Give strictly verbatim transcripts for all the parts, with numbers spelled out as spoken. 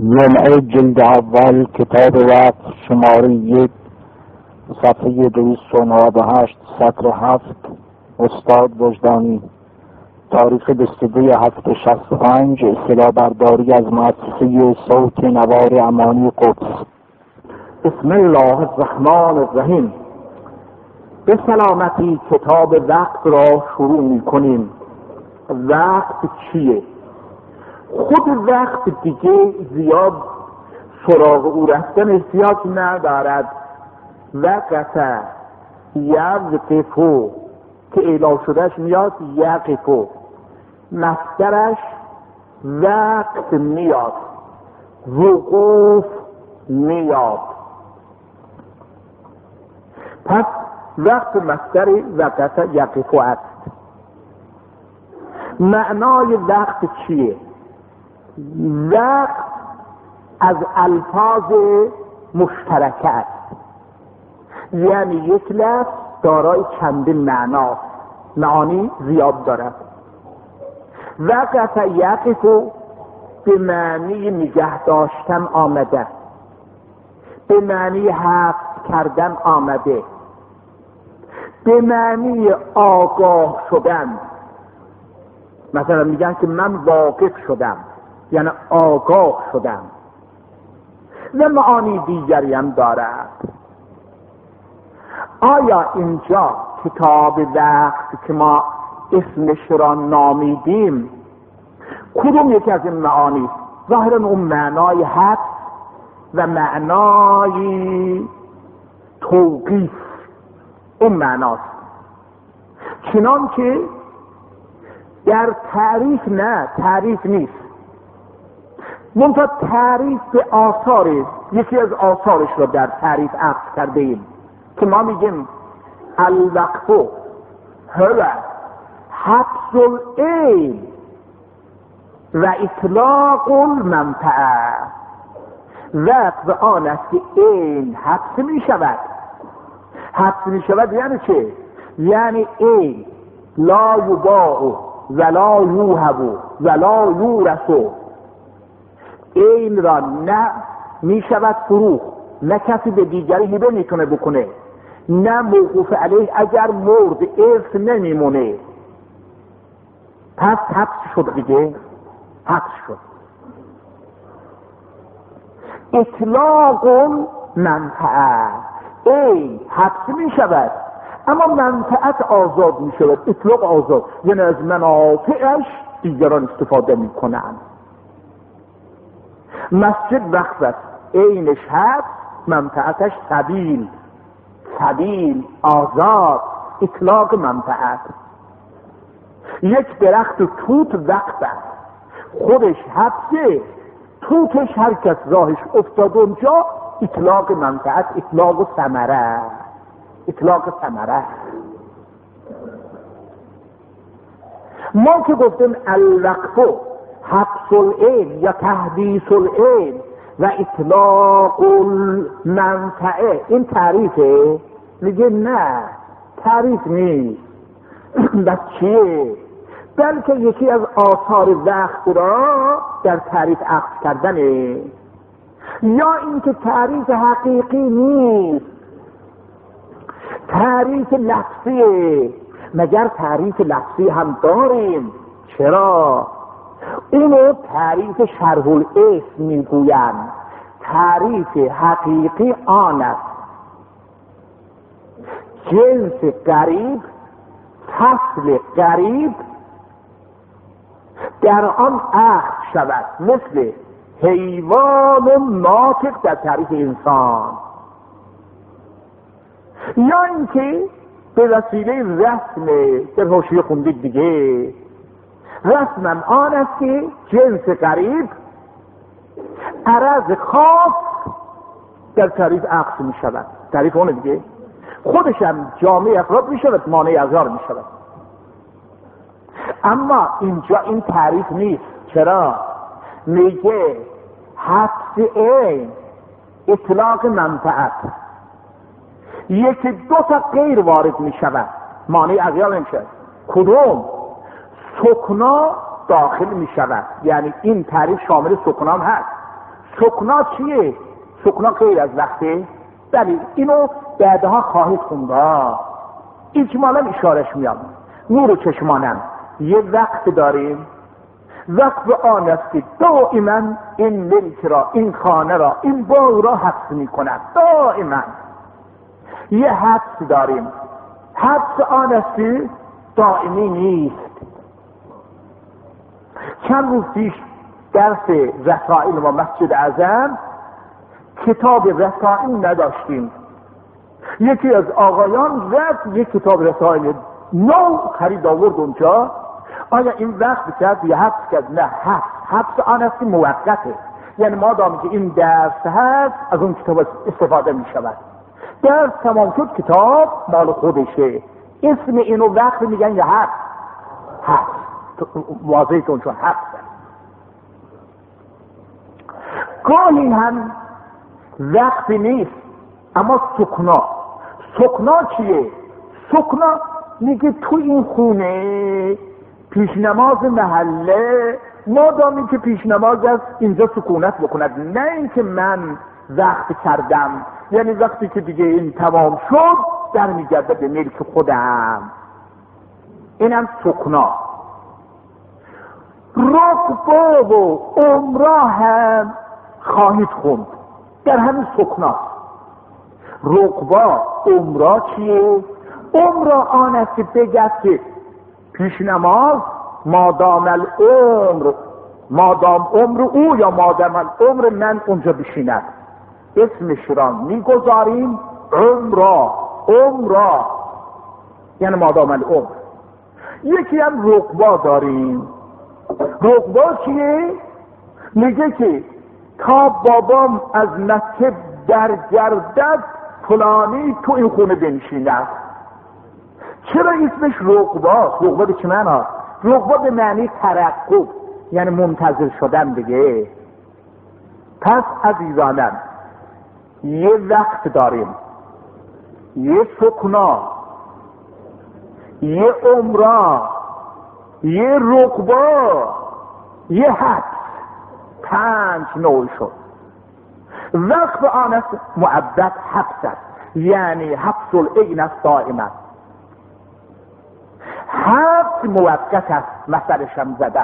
جمعه جلد اول کتاب وقت شماره یک صفحه دویست و نود و هشت سطر هفت استاد وجدانی تاریخ بیست و دو هفت شصت و پنج اصطلاح برداری از مؤسسه صوت نوار امانی قدس. بسم الله الرحمن الرحیم. به سلامتی کتاب وقت را شروع می کنیم. وقت چیه؟ خود وقت دیگه زیاد سراغ او رفتن احتیاج ندارد. وقت یقفو که اعلام شدهش میاد یقفو، مصدرش وقت میاد، وقوف میاد. پس وقت مصدر وقت یقفو است. معنای وقت چیه؟ وقت از الفاظ مشترکه است، یعنی یک لفظ دارای چندین معنا، معانی زیاد دارد. وقت یقفو به معنی نگه داشتن آمده، به معنی حفظ کردن آمده، به معنی آگاه شدن. مثلا میگن که من واقف شدم، یعنی آگاه شدم. و معانی دیگری هم دارد. آیا اینجا کتاب وقت که ما اسمش را نامیدیم کدوم یکی از این معانی؟ ظاهرا اون معنای حد و معنای توقیف اون معناست. چنان که در تعریف نه، تعریف نیست، منتها تعریف به آثار، یکی از آثارش را در تعریف عکس کرده ایم که ما میگیم الوقف هو حبس العین و اطلاق المنفعه. وقف آن است که عین حبس می شود. حبس می شود یعنی چه؟ یعنی عین لا یباع ولا یوهب ولا یورث. عین را نه می شود فروخت، نه کسی به دیگری هبه میتونه بکنه، نه موقوف علیه اگر مرد ارث نمیمونه. پس حبس شد دیگه، حبس شد. اطلاق منفعه، این حبس می شود اما منفعت آزاد می شود. اطلاق آزاد یعنی از منافعش دیگران استفاده می کنند. مسجد وقف است، اینش هست، منفعتش سبیل، سبیل آزاد، اطلاق منفعت. یک درخت توت وقف است، خودش حبسه، توتش هر کس راهش افتاد اونجا، اطلاق منفعت، اطلاق ثمره، اطلاق ثمره. ما که گفتیم الوقف حبس العین یا تحدیث العین و اطلاق المنفعه، این تعریفه؟ میگه نه، تعریف نیست. بس چیه؟ بلکه یکی از آثار وقت را در تعریف عکس کردنه. یا اینکه تعریف حقیقی نیست، تعریف لفظیه. مگر تعریف لفظی هم داریم؟ چرا؟ اینو تعریف شرح الاسم میگویند. تعریف حقیقی آن است جنس قریب، فصل قریب در آن عهد شود، مثل حیوان ناطق در تعریف انسان. یا اینکه به وسیله رسم، در حاشیه خوندید دیگه، رسم آن است که جنس قریب عرض خاص در تعریف عکس می شود. تعریف اونه دیگه، خودش هم جامعه افراد می شود، مانع اغیار می شود. اما اینجا این تعریف نیست. چرا؟ میگه حبس عین، اطلاق منفعت. یکی دو تا غیر وارد می شود، مانع اغیار نمی شود. کدوم؟ سکنا داخل می شود، یعنی این تعریف شامل سکنا هم هست. سکنا چیه؟ سکنا غیر از وقته؟ بله اینو بعدها خواهید خونده. اجمالا اشارش میام. نور چشمانم یه وقت داریم، وقت آن است که دائما این ملک را، این خانه را، این باغ را حفظ می کند. دائما یه حفظ داریم. حفظ آن است که دائمی نیست. چند روز پیش درس رسائل و مسجد اعظم کتاب رسائل نداشتیم. یکی از آقایان رفت یک کتاب رسائل نو خرید آورد اونجا. آیا این وقت کرد یا حبس کرد؟ نه، حبس. حبس آن است که موقته، یعنی ما دامی که این درس هست از اون کتاب استفاده می شود. درس تمام شد کتاب مال خودشه. اسم اینو وقت میگن یا حبس. حبس واضحتون چون حبس. گاهی هم وقت نیست اما سکنا. سکنا چیه؟ سکنا میگه تو این خونه پیش نماز محله مادامی که پیش نماز است اینجا سکونت بکند، نه اینکه من وقت کردم، یعنی وقتی که دیگه این تمام شد در میگرده به ملک خودم. اینم سکنا. رکبا و عمره هم خواهید خوند در همین سکنا. رکبا عمره چیه؟ عمره آن است که بگد که پیش نماز مادام العمر، مادام عمر او یا مادام العمر من اونجا بشیند، اسمش را میگذاریم عمره. عمره یعنی مادام العمر. یکی هم رکبا داریم. رکبا چیه؟ میگه که تا بابام از مکه درگردد فلانی تو این خونه بنشیند. چرا اسمش رکباست؟ رکبا به چه معنی؟ رکبا به معنی ترقب، یعنی منتظر شدن دیگه. پس عزیزانم یه وقت داریم، یه سکنا، یه عمره، یه رکبا، یه حبس. پنج نوع شد. وقت آن است مؤبد حبس است، یعنی حبس العین است دائما. حبس موقت است، مثلش هم زدن.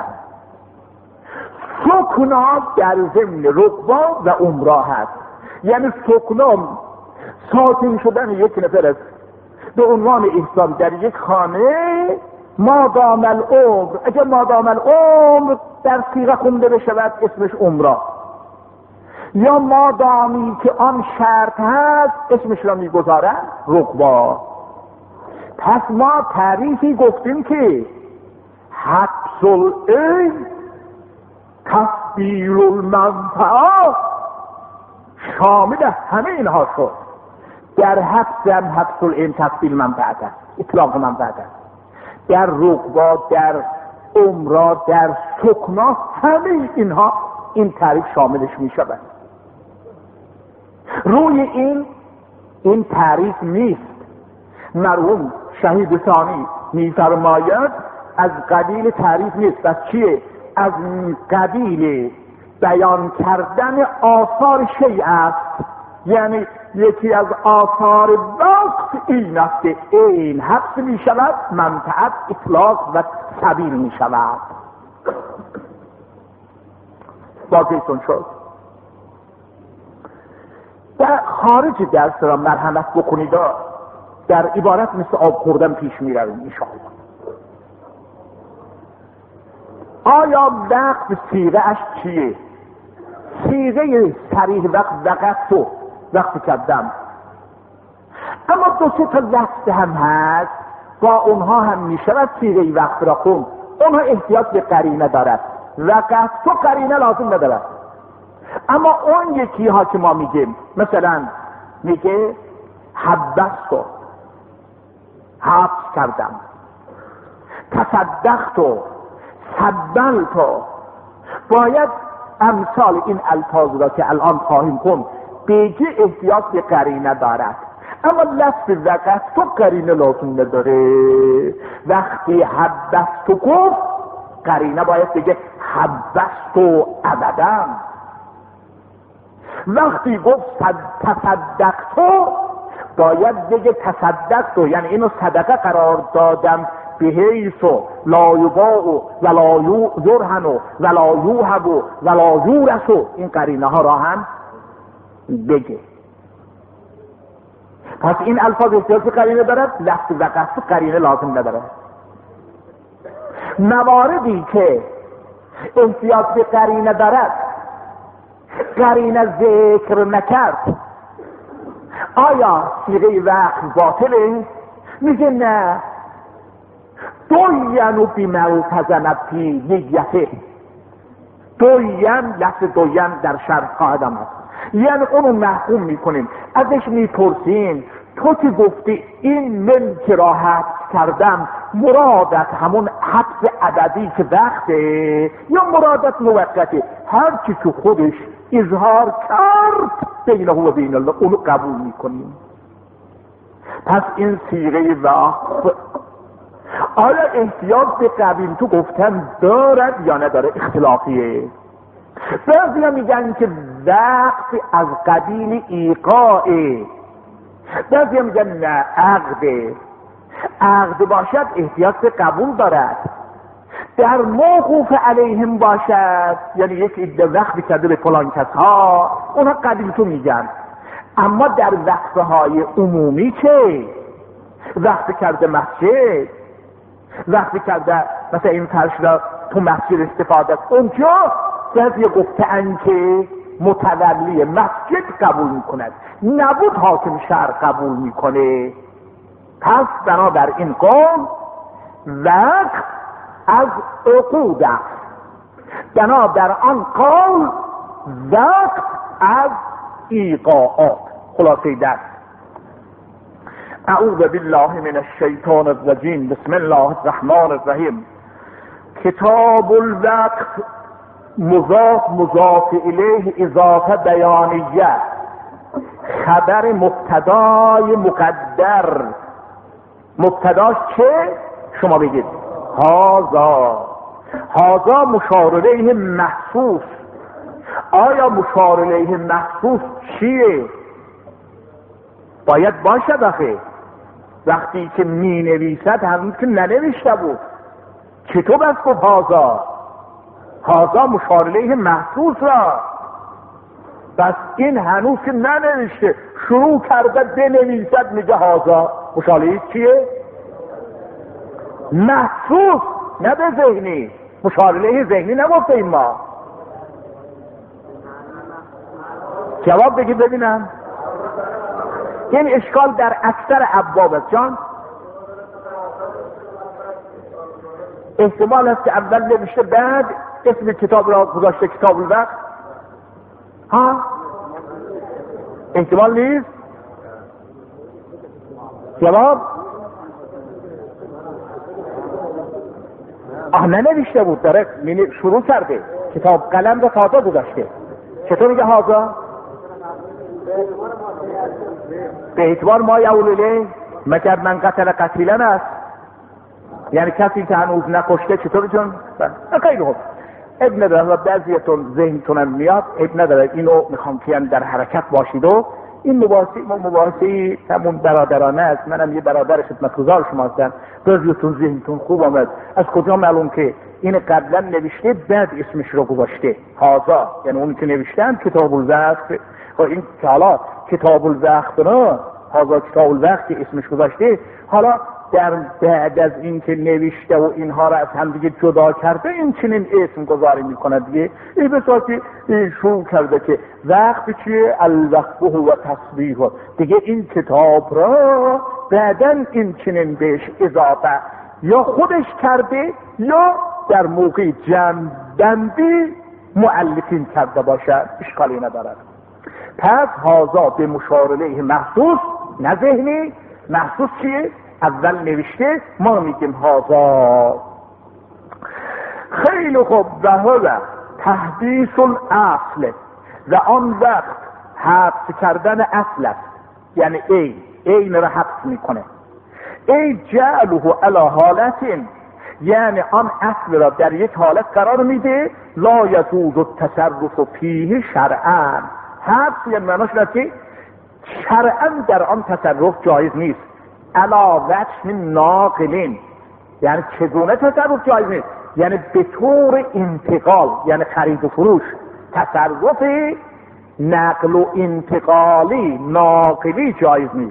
سکنا در ضمن رکبا و عمره هست، یعنی سکنا ساکن شدن یک نفر است به عنوان احسان در یک خانه مادام العمر. اگر مادام العمر در صیغه خونده بشود اسمش عمره، یا مادامی که آن شرط هست اسمش را میگذارن رکبا. پس ما تعریفی گفتیم که حبس العین تسبیل المنفعه شامل همه اینها شد. در حبس هم حبس العین تسبیل منفعت است، اطلاق منفعت است. در رکبا، در عمره، در سکنا، همه اینها این تعریف شاملش می شود. روی این این تعریف نیست. مرحوم شهید ثانی می فرماید از قبیل تعریف نیست. از چیه؟ از قبیل بیان کردن آثار شیء است. یعنی یکی از آثار وقت این است که این حبس می شود، منفعت اطلاق و سبیل می شود. واضحتون شد؟ در خارج درس را مرحمت بکنید، در عبارت مثل آب خوردن پیش می رویم انشاءالله. آیا وقت صیغه اش چیه؟ صیغه صریح وقت وقت تو وقت کردم، اما دو سه تا وقت هم هست با اونها هم می شود صیغه وقت را خون. اونها احتیاط به قرینه دارد. وقت تو قرینه لازم ندارد. اما اون یکی ها که ما میگیم، مثلا میگه حبستو، حبس کردم، تصدقتو، سبلتو، باید امثال این الفاظ را که الان خواهیم کن بیجه احتیاط به قرینه دارد. اما لفظ وقت تو قرینه لازم نداره. وقتی حبستو گفت قرینه باید بگه حبستو ابدا. وقتی گفت تصدق تو باید بگه تصدق تو، یعنی اینو صدقه قرار دادم به حیث لا یباع ولا یرهن ولا یوهب ولا یورث، این قرینه ها را هم بگه. پس این الفاظ احتیاج به قرینه دارد، لفظ و قصد قرینه لازم ندارد. مواردی که احتیاج به قرینه دارد قرینه ذکر نکرد، آیا صیغه وقت باطله؟ میگه نه، دوین و بیملتزمت فی نیته. دوین، لفظ دوین در شرط خواهد آمد، یعنی اونو محکوم میکنیم، ازش میپرسیم تو که گفتی این ملک را حبس کردم، مرادت همون حبس ابدی که وقته یا مرادت موقته؟ هر چی که خودش اظهار کرد بینه و بین الله اونو قبول میکنیم. پس این صیغه وقف آیا احتیاج به قبیل تو گفتن دارد یا نداره؟ اختلافیه. بعضی ها میگن که وقف از قبیل ایقاعه، بعضی ها میگن نه عقده. عقد باشد احتیاج به قبول دارد، در موقوف علیهم باشد یعنی یک عده وقف کرده به فلان کس ها، اونها قبیل تو میگن. اما در وقفه های عمومی چه؟ وقف کرده مسجد، وقف کرده مثلا این فرش را تو مسجد استفاده، اونجا بعضی گفتن که متولی مسجد قبول میکند، نبود حاکم شهر قبول میکنه. پس بنابر این قول وقف از عقود است، بنابر آن قول وقف از ایقاعات. خلاصه دست اعوذ بالله من الشیطان الرجیم، بسم الله الرحمن الرحیم. کتاب الوقف مضاف مضاف الیه اضافه بیانیه، خبر مبتدای مقدر. مبتداش چه؟ شما بگید هازا. هازا مشار الیه محسوس. آیا مشار الیه محسوس چیه؟ باید باشد آخه. وقتی که می نویسد هنوز که ننوشته بود، چطور بس گفت هازا؟ هازا مشار الیه محسوس را، بس این هنوز که ننوشته شروع کرده بنویسد میگه هازا. مشار الیه چیه؟ محسوس، نه به ذهنی. مشار الیه ذهنی نگفته این ما. جواب بگید ببینم. این اشکال در اکثر ابواب است جان. احتمال است که اول نوشته بعد اسم کتاب را گذاشته کتاب الوقت. ها احتمال نیست؟ جواب آه ننوشته بود، داره شروع کرده کتاب، قلم را تازه گذاشته. چطور میگه هازا؟ به اعتبار ما یولله مگر من قتل قتیلن است، یعنی کسی که هنوز نکشته چطور جون؟ خیلی خوب، اب نداره و بعضیتون ذهنتونم میاد، اب نداره اینو میخوام که در حرکت باشید و این مباحثه مباحثه همون برادرانه است. منم یه برادر خدمتگزار شما هستم، بعضیتون ذهنتون خوب آمد. از کجا معلوم که این قبلا نوشته بعد اسمش رو گذاشته هازا؟ یعنی اون که نوشتن کتاب الوقت و این که حالا کتاب الوقت را هازا کتاب الوقت که اسمش گذاشته، حالا در بعد از این که نوشته و اینها را از هم دیگه جدا کرده این چنین اسم گذاری میکنه دیگه. این به صورتی شروع کرده که وقت چیه؟ الوقت و تصبیح دیگه. این کتاب را بعدن این چنین بهش اضافه یا خودش کرده یا در موقع جمع بندی مؤلفین کرده باشد، اشکالی ندارد. پس هازا به مشار الیه محسوس، نه ذهنی. محسوس چیه؟ اول نوشته، ما میگیم هازا. خیلی خوب. و هو تحدیث الاصل، و آن وقت حبس کردن اصل است، یعنی این این را حبس میکنه. ای جعله علی حالت، یعنی آن اصل را در یک حالت قرار میده لا یجوز التصرف فیه شرعا، حبس یعنی معناش است که شرعاً در آن تصرف جایز نیست. علا وجه ناقلین، یعنی چگونه تصرف جایز نیست؟ یعنی به طور انتقال، یعنی خرید و فروش. تصرف نقل و انتقالی ناقلی جایز نیست.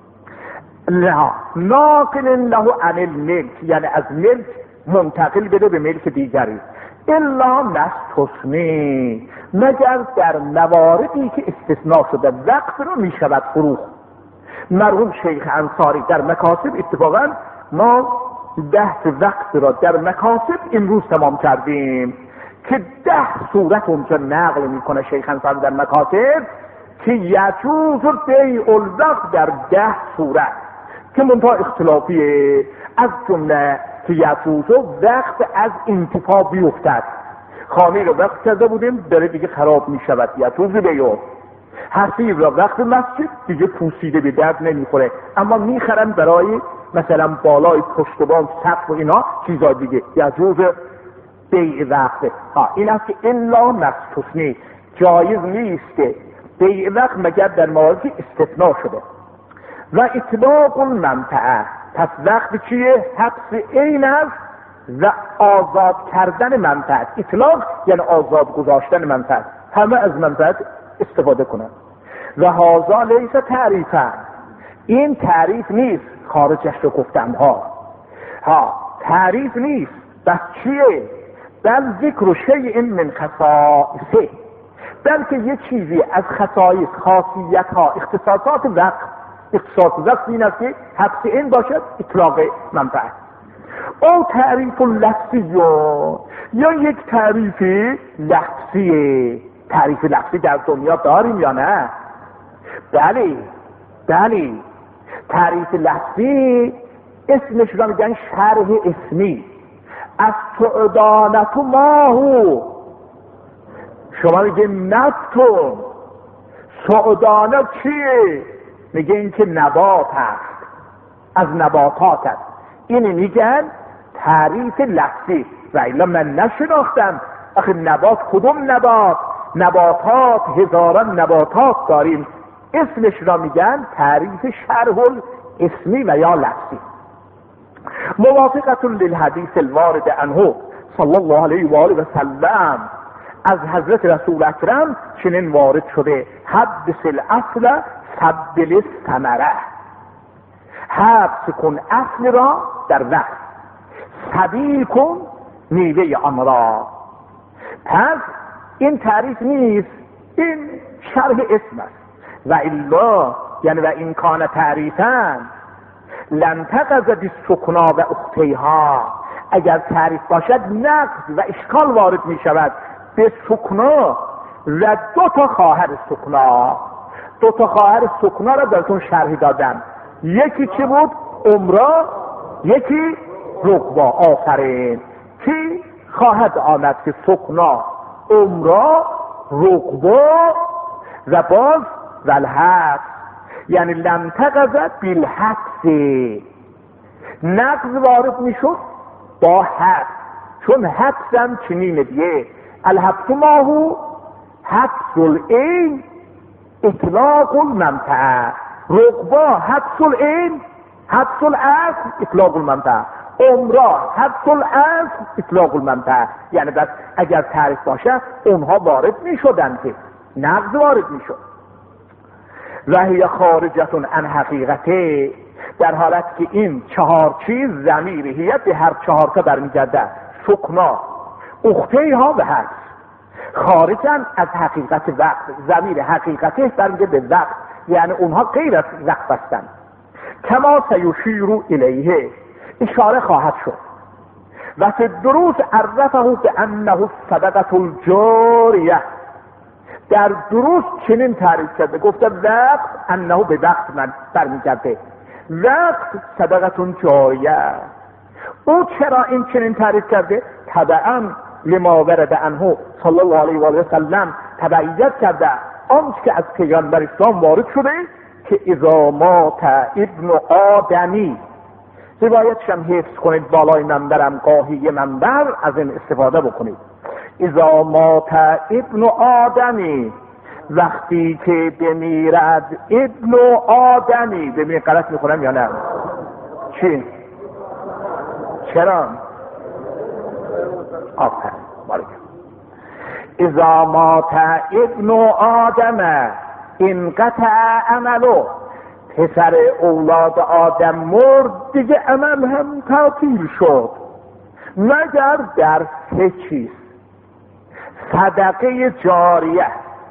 لا ناقل له عن الملک، یعنی از ملک منتقل بده به ملک دیگری. الا نستثنی، مگر در مواردی که استثناء شده وقف رو می شود فروخت. مرحوم شیخ انصاری در مکاسب، اتفاقا ما ده وقت را در مکاسب امروز تمام کردیم که ده صورت اونجا نقل میکنه شیخ انصاری در مکاسب که یجوز بیع الوقت در ده صورت که منتها اختلافیه. از جمله که یجوز وقت از انتفاع بیفتد، خانه رو وقت کرده بودیم داره دیگه خراب میشود، یجوز بیع. حسیب را وقت مسجد دیگه پوسیده به درد نمیخوره، اما میخرن برای مثلا بالای پشت بام سقف و اینا چیزا دیگه، یجوز بیع وقت. ها این است که الا مستثنی، جایز نیست که بیع وقت مگر در مواردی استثناء شده. و اطلاق المنفعه، پس وقت چیه؟ حبس عین است و آزاد کردن منفعت. اطلاق یعنی آزاد گذاشتن منفعت، همه از منفعت استفاده کنن. و هذا لیس تعریفا، این تعریف نیست، خارجش رو گفتم ها ها تعریف نیست. بس چیه؟ بل ذکر شیء من خصائصه، بلکه یه چیزی از خصائص، خاصیت ها، اختصاصات وقت. اختصاص وقت این است که حبس این باشد اطلاق منفعت. او تعریف لفظی، یا یک تعریف لفظیه. تعریف لفظی در دنیا داریم یا نه؟ بله بله، تعریف لفظی اسمش را میگن شرح اسمی. از سعدانت ماهو، شما میگه نفتون، سعدانت چیه؟ میگه این که نبات هست، از نباتات هست. اینی میگن تعریف لفظی. و الا من نشناختم آخه نبات کدوم نبات؟ نباتات هزاران نباتات داریم، اسمش را میگن تعریف شرح اسمی و یا لفظی. موافقت للحدیث الوارد عنه صلی الله علیه و آله و سلم، از حضرت رسول اکرم چنین وارد شده: حبس الاصل سبل الثمره، حبس کن اصل را در وقت، سبیل کن میوه آن را. پس این تعریف نیست، این شرح اسم است. و الا یعنی و این کان تعریفا لن تقض بالسکنا و اختیها، اگر تعریف باشد نقض و اشکال وارد می شود به سکنا و دو تا خواهر سکنا. دو تا خواهر سکنا را براتون شرح دادم، یکی چه بود؟ عمرا، یکی رقبا. آفرین، کی خواهد آمد که سکنا، عمرا، رقبا و باز و الحبس، یعنی لم تقض بالحبس، نقض وارد میشد با حبس، چون حبس هم چنین دیگه. الحبس ماهو حبس العین اطلاق المنفعه، رقبا حبس العین حبس الاصل اطلاق المنفعه، عمرا حبس الاصل اطلاق المنفعه. یعنی بس اگر تعریف باشه اونها وارد میشدن که نقض وارد میشد. و هی خارجتون عن حقیقته، در حالت که این چهار چیز ضمیر هیت به هر چهار تا برمیگرده، سکنا، اختیها و حبس، خارجن از حقیقت وقت. ضمیر حقیقته برمیگرده به وقت، یعنی اونها غیر از وقت هستن. کما سیشیر الیه، اشاره خواهد شد. و فی الدروس عرفه به انه صدقه الجاریه، در دروس چنین تعریف کرده، گفته وقت انه به وقت من برمیگرده، وقت صدقه جاریه. او چرا این چنین تعریف کرده؟ تبعا لما ورد عنه صلی الله علیه و آله و سلم، تبعیت کرده آنچه که از پیامبر اسلام وارد شده که اذا مات ابن آدمی، روایتش هم حفظ کنید بالای منبرم، قاهی منبر، از این استفاده بکنید. اذا مات ابن آدمی، وقتی که بمیرد ابن و آدمی. ببینید غلط میخونم یا نه؟ چی؟ چرا؟ آفرین بارک. اذا مات ابن آدم انقطع عمله. پسر اولاد آدم مرد دیگه عمل هم تعطیل شد مگر در سه چیز: صدقه جاریه،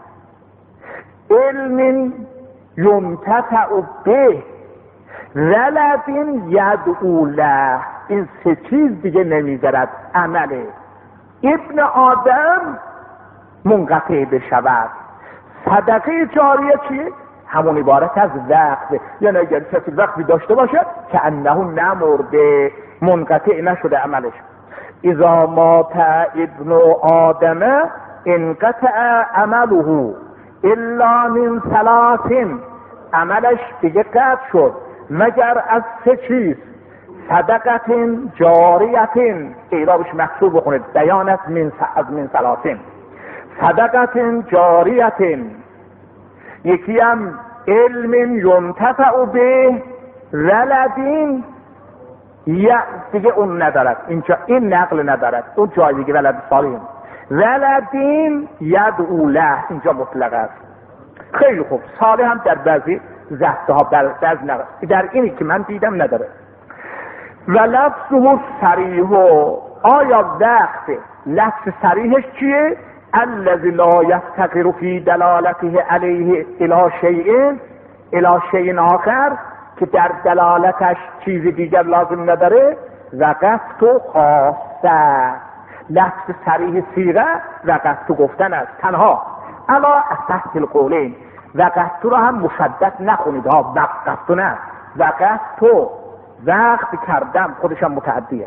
علم ینتفع به، ولد یدعو له. این سه چیز دیگه نمیذارد عمل ابن آدم منقطع بشود. صدقه جاریه چیه؟ همون عبارت از وقت، یعنی اگر کسی وقتی داشته باشه که انه نمرده، منقطع نشده عملش. اذا مات ابن آدم انقطع عمله الا من ثلاث. عملش دیگه قطع شد مگر از سه چیز: صدقت جاریت، اعرابش مکسور بخونید، بیانت من از من ثلاثین. صدقت جاریت، یکی هم علم ینتفع به، ولدین یا دیگه اون ندارد، اینجا این نقل ندارد، اون جای دیگه ولد صالح، ولدین یدعو له اینجا مطلق است. خیلی خوب. صالح هم در بعضی زهده ها در بعض ندارد، در اینی که من دیدم نداره. و لفظه صریح، آیا وقت لفظ صریحش چیه؟ الذی لا یفتقر فی دلالته علیه الی شیء الی شیء آخر، که در دلالتش چیز دیگر لازم نداره. وقفت و خاصه، لفظ صریح صیغه وقفت گفتن است تنها. الا اصح القولین، وقفت را هم مشدد نخونید ها، وقفت نه، وقفت وقت کردم خودش هم متعدیه.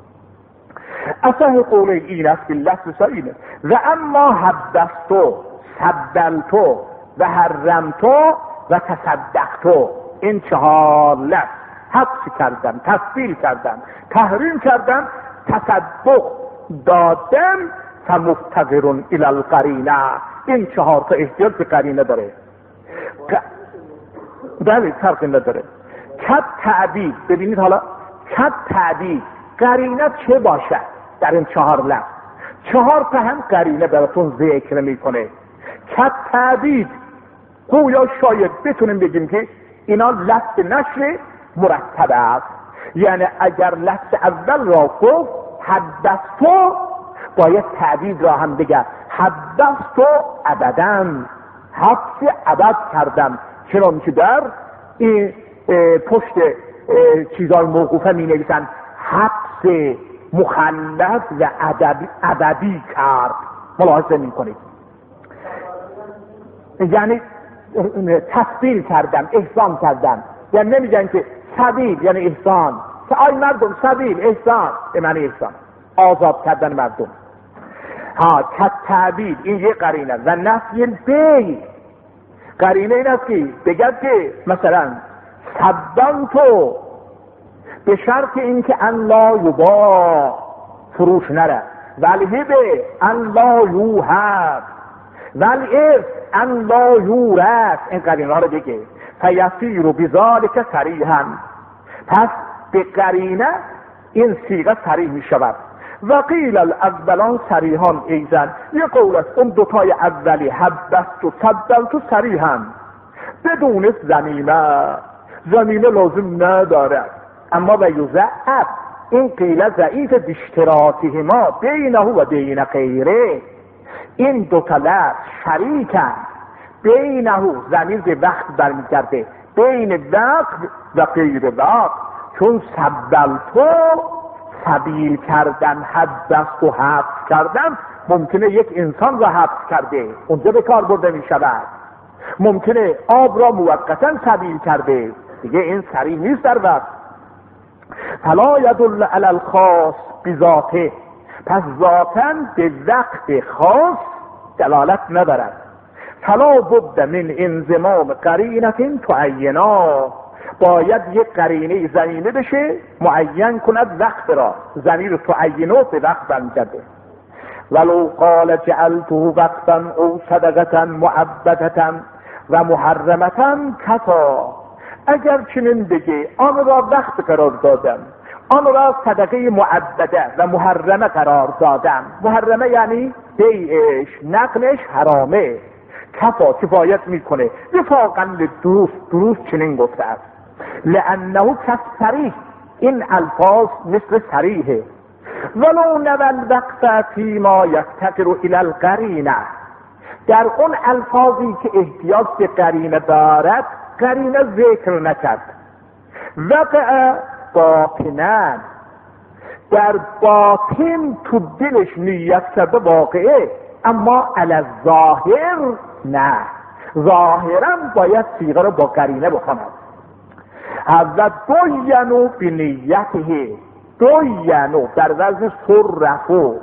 اصح قولین این است که لفظ صریح. و اما حدثت، سبلت و حرمت و تصدقت، این چهار لفظ: حبس کردم، تسبیل کردم، تحریم کردم، تصدق دادم، فمفتقر الی القرینه. این چهار تا احتیاج به قرینه داره. بله فرقی نداره. کد تعبید، ببینید حالا کد تعبید قرینه چه باشد در این چهار لفظ؟ چهار تا هم قرینه براتون ذکر میکنه. کد تعبید گویا شاید بتونیم بگیم که اینا لفظ نشر مرتب است، یعنی اگر لفظ اول را گفت حدثتو، باید تعبید را هم بگه حدثتو ابدا، حبس ابد کردم، چرا که در این پشت چیزای موقوفه می نویسن حبس مخلد و ابدی, ابدی کرد. ملاحظه می کنید، یعنی تسبیل کردم، احسان کردم. یعنی نمیگن که سبیل یعنی احسان، آی مردم سبیل احسان، به معنی احسان، آزاد کردن مردم. ها کت تعبید این یه قرینه. و نفی البیع، قرینه این است که بگد که مثلا صدنتو، به شرط اینکه ان لا یباع، فروش نره، والهبه ان لا یوهب، والارث ان لا یورث، این قرینه ها رو بگه. فیصیر بذالک صریحا، پس به قرینه این صیغه صریح می شود. و قیل الاولان صریحان ایزن، یه قول است اون دوتای اولی حبست و صدلت و صریحا بدون زمینه، زمینه لازم ندارد. اما و یضعف، این قیل ضعیف باشتراکهما بینه و بین غیره، این دوتا لفظ شریکن، بینه زمین به وقت برمیگرده، بین وقت و غیر وقت. چون سبلتو سبیل کردن، حبست و حبس کردن، ممکنه یک انسان را حبس کرده، اونجا به کار برده می شود. ممکنه آب را موقتا سبیل کرده، دیگه این صریح نیست در وقت. فلا یدل علی الخاص بذاته، پس ذاتاً به وقت خاص دلالت ندارد. فلا بد من انضمام قرینه تعینا، باید یک قرینه زمینه بشه معین کند وقت را، زمین رو تعینه به وقت برمیگرده. ولو قال جعلته وقتا او صدقتا معبدتا و محرمتا کفا، اگر چنین بگه آن را وقت قرار دادم، آن را صدقه معبده و محرمه قرار دادم. محرمه یعنی بیعش نقلش حرامه، کفا کفایت میکنه. وفاقا للدروس، دروس چنین گفته است لانه کالصریح، این الفاظ مثل صریحه. ولو نوى الوقت فيما يفتقر الى القرینه، در اون الفاظی که احتیاج به قرینه دارد قرینه ذکر نکرد. وقع باطنن، در باطن تو دلش نیت کرده واقعه، اما علی الظاهر نه، ظاهرا باید صیغه رو با قرینه بخواند. و دوینو به نیته، دوینو در وزن صرفو،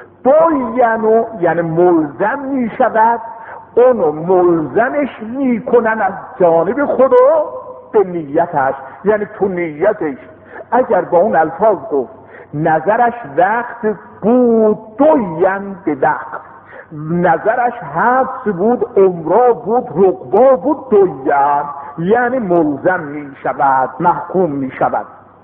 دوینو یعنی ملزم می شود، اونو ملزمش می کنن از جانب خودو به نیتش، یعنی تو نیتش اگر با اون الفاظ گفت نظرش وقت بود دوین به وقت، نظرش حبس بود عمره بود رقبا بود دوین، یعنی ملزم می شود محکوم می شود.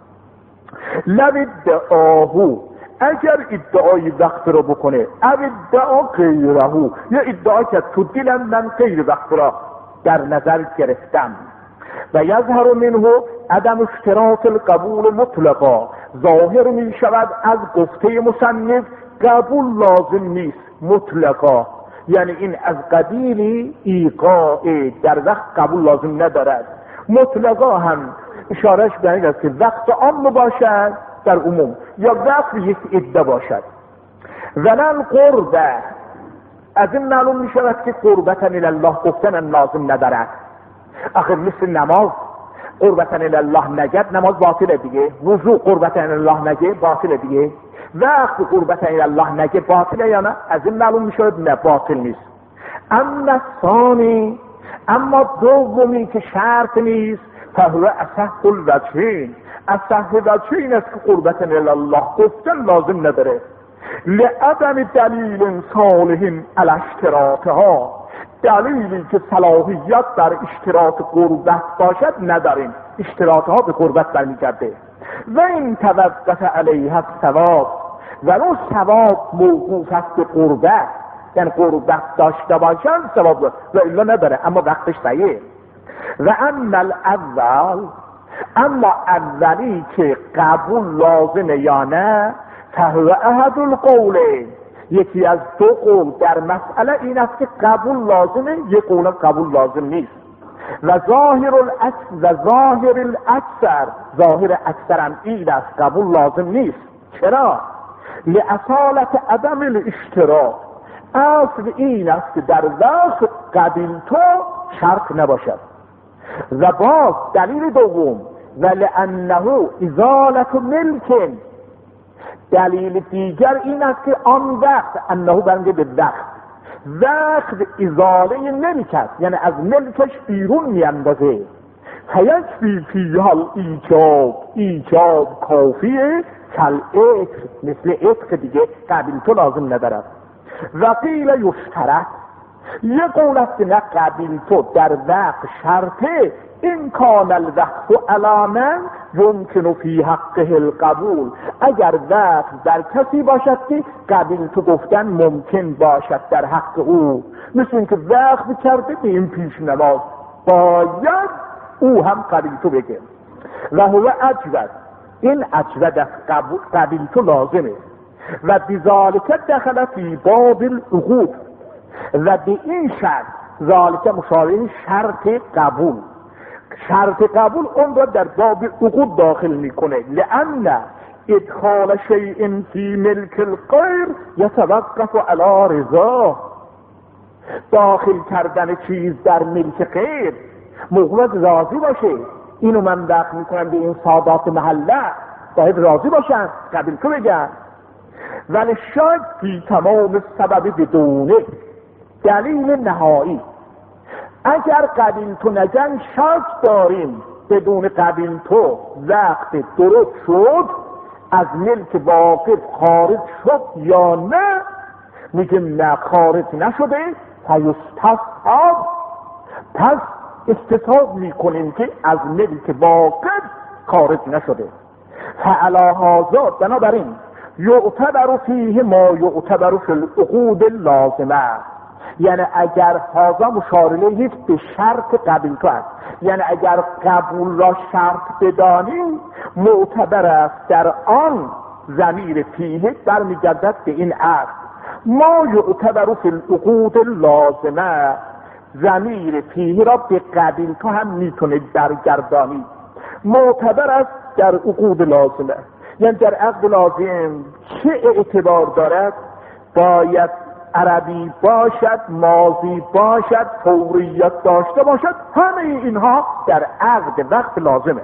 لو ادعاهو، اگر ادعای وقت را بکنه، او ادعا غیرهو، یا ادعا که تو دلم من غیر وقت را در نظر گرفتم. و یظهر منه عدم اشتراط القبول مطلقا، ظاهر می شود از گفته مصنف قبول لازم نیست مطلقا، یعنی این از قبیلی ایقاع در وقت قبول لازم ندارد. مطلقا هم اشارش به این است که وقت عام باشد در عموم، یا وقت یک عده باشد. ولن قربه، از این معلوم می شود که قربتن الله گفتن لازم ندارد. آخر مثل نماز قربتن الله نگد نماز باطله دیگه، وضو قربتن الله نگه باطله دیگه، وقت قربتن الله نگه باطله یا نه؟ از این معلوم می شود نه باطل نیست. اما ثانی، اما دومی که شرط نیست، فهو اصح الوجهین، اصح وجهین است که قربتن الله گفتن لازم نداره. لعدم دلیل صالح علی اشتراطها، دلیلی که صلاحیت در اشتراط قربت باشد نداریم، اشتراطها به قربت برمیگرده. و این توقف علیها ثواب، ولو ثواب موقوف است به قربت، یعنی قربت داشته باشن ثواب داشت و الا نداره، اما وقتش صحیح. و اما الاول، اما اولی که قبول لازمه یا نه، فهو احد القولین، یکی از دو قول در مسئله این است که قبول لازمه، یک قول قبول لازم نیست. و ظاهر الاکثر، و ظاهر الاکثر، ظاهر اکثر هم این است قبول لازم نیست. چرا؟ لأصالت عدم الاشتراط، اصل این است که در وقت قبیل تو شرط نباشد. و باز دلیل دوم، ولانه ازالت ملک، دلیل دیگر این است که آن وقت، انه برنگه به وقت، وقت ازاله ملک است، یعنی از ملکش بیرون میاندازه. فیک فی فیها ایجاب، ایجاب کافیه، کل عطر، مثل عطر دیگه قبیل تو لازم ندارد. و قیل یشترط، یه قول است که نه قبیل تو در وقت شرطه، این کان الوقت علامه یمکن فی حقه القبول، اگر وقت در کسی باشد که قبیل تو گفتن ممکن باشد در حق او، مثل اینکه وقت کرده به این پیش نماز باید او هم قبیل تو بگه. و هو اجود، این اجود است، قبیل تو لازمه. و بذالک دخل فی باب العقود، و به این شرط، ذالک مشابه شرط قبول، شرط قبول اون را در باب عقود داخل میکنه. لأن ادخال شیء فی ملک الغیر یتوقف علی رضا، داخل کردن چیز در ملک غیر موقع راضی باشه، اینو من داخل میکنم به این سادات محله، باید راضی باشن قبیل تو بگن. ولی شاید فی تمام سبب بدونه، دلیل نهایی، اگر قبیل تو نگن شاید داریم بدون قبیل تو وقت درست شد، از ملک واقف خارج شد یا نه، میگه نه خارج نشده، فیستسحب، پس استصحاب میکنیم که از ملک که واقع خارج نشده. فعلی هذا، بنابراین یعتبر فیه ما یعتبر فی العقود اللازمه، یعنی اگر هذا مشار الیه به شرط قبول تو است، یعنی اگر قبول را شرط بدانیم معتبر است در آن ضمیر فیه برمیگردد به این عقد. ما یعتبر فی العقود اللازمه، ضمیر فیه را به قبول تو هم میتونه برگردانی. معتبر است در عقود لازمه، یعنی در عقد لازم چه اعتبار دارد؟ باید عربی باشد، ماضی باشد، فوریت داشته باشد. همه اینها در عقد وقت لازمه.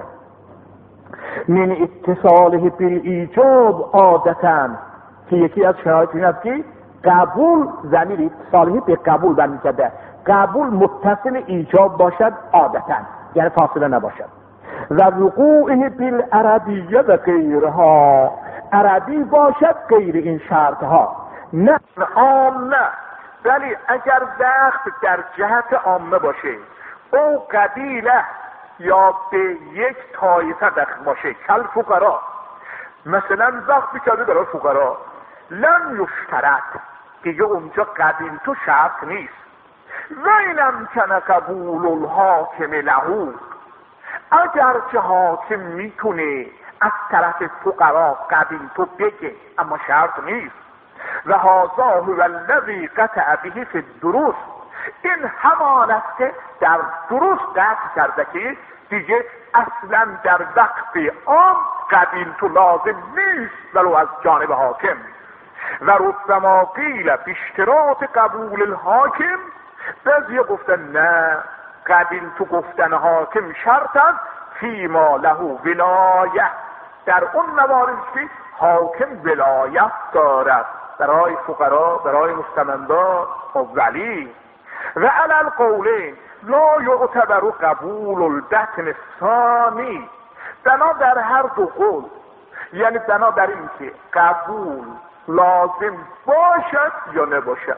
من اتصاله بالایجاب عادتاً، که یکی از شرایط این است که قبول ضمیر اتصاله به قبول برمیگرده، قبول متصل ایجاب باشد عادتاً، یعنی فاصله نباشد. و وقوعه بالعربیه و غیرها، عربی باشد غیر این شرطها. نه عامه، ولی اگر وقت در جهت عامه باشه او قبیله یا به یک طایفه داخل باشه، کل فقرا، مثلا وقت بکرده برای فقرا، لم یشترط، دیگه اونجا قبیل تو شرط نیست. و اینم کن قبول الحاکم له، اگر چه حاکم میتونه از طرف فقرا قبیل تو بگه اما شرط نیست. و هذا هو الذی قطع به فی الدروس، این همان است که در دروس قطع کرده که دیگه اصلا در وقت عام قبیل تو لازم نیست ولو از جانب حاکم. و ربما قیل باشتراط قبول الحاکم، بعضی گفتن نه قبیل تو گفتن حاکم شرطن فیما له ولایه، در اون مواردی که حاکم ولایت دارد برای فقرا، برای مستمندان و ولی. و علی القولین لا یعتبر قبول البطن الثانی، بنا در هر دو قول، یعنی بنا در این که قبول لازم باشد یا نباشد.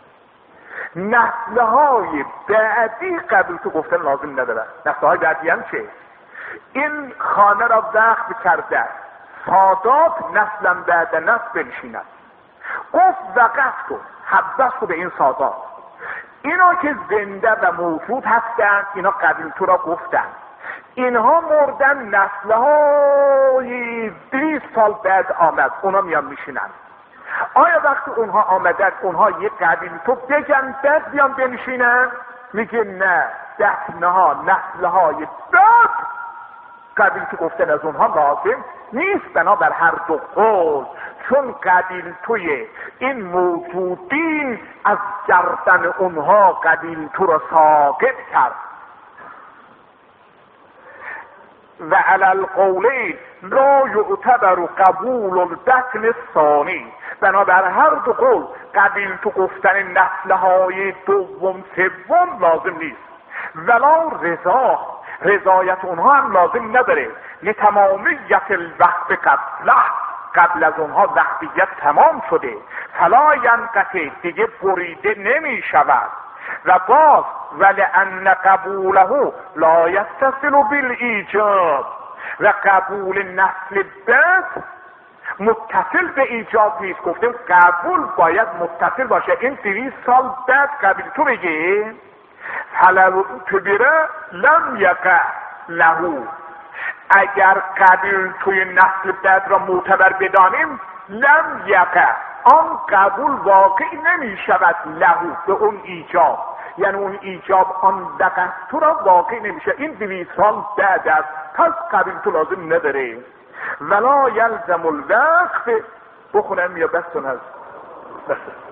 نسلهای بعدی قبول تو گفتن لازم ندارد. نسلهای بعدی هم چه؟ این خانه را وقف کرده سادات نسلا بعد نسل بنشیند، گفت وقفت و حبست به این سادات، اینا که زنده و موجود هستند اینا قبول تو را گفتن، اینها مردن نسلهای دویست سال بعد آمد اونا میان میشینن. آیا وقتی اونها آمدن اونها یه قبیل تو بگن بعد بیان بنشینن؟ میگه نه، دفنها نسلهای بعد قبیل تو گفتن از اونها لازم نیست بنا بر هر دو قول، چون قبیل توی این موجودین از گردن اونها قبیل تو را ساقط کرد. و علی القولین لا یعتبر قبول البطن الثانی، بنابر هر دو قول قبیل تو گفتن نسلهای دوم سوم لازم نیست. ولا رضا، رضایت اونها هم لازم نداره، لتمامیت الوقت قبله، قبل از اونها وقتیت تمام شده، فلا ینقطع، دیگه بریده نمی شود. و باز ولأن قبوله لا یتصل بالایجاب، و قبول نسل بعد متصل به ایجاب نیست. گفتیم قبول باید متصل باشه، این دویست سال بعد قبول تو بگه فلو کبیره لم یقع له، اگر قبول توی نسل بعد را معتبر بدانیم لم یقع، آن قبول واقع نمی شود له به اون ایجاب، یعنی اون ایجاب آن دقیق تو را واقع نمیشه، این دویست سال بعد از پس قبول تو لازم نداره. ولا یلزم الوقت، بخونم یا بستون هست بستون